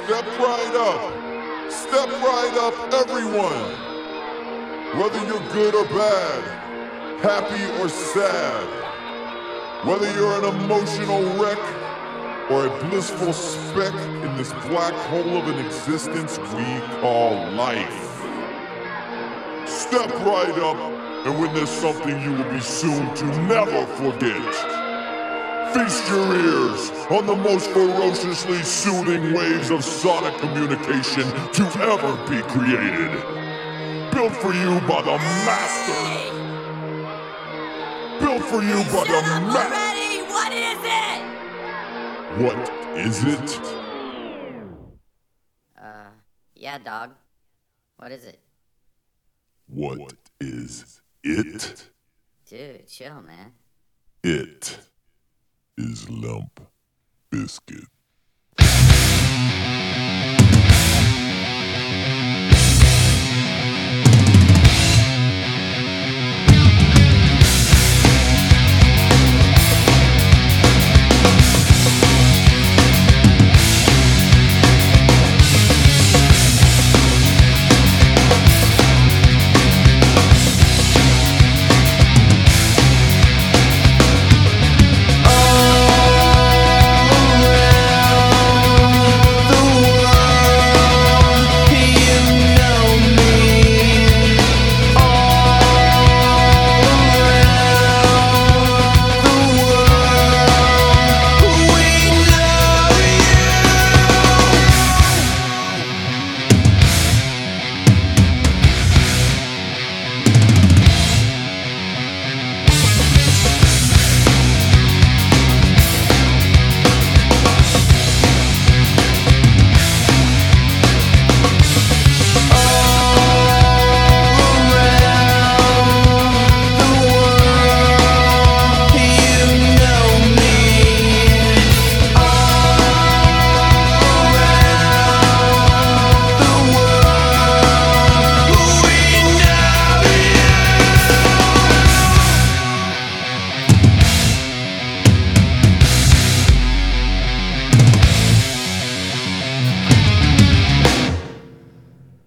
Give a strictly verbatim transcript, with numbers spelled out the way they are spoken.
Step right up. Step right up, everyone. Whether you're good or bad, happy or sad, whether you're an emotional wreck or a blissful speck in this black hole of an existence we call life. Step right up and witness something you will be soon to never forget. Feast your ears on the most ferociously soothing waves of sonic communication to ever be created. Built for you by the master. Built for you by the master. What is it? What is it? Uh, yeah, dog. What is it? What is it? Dude, chill, man. It is Limp Bizkit.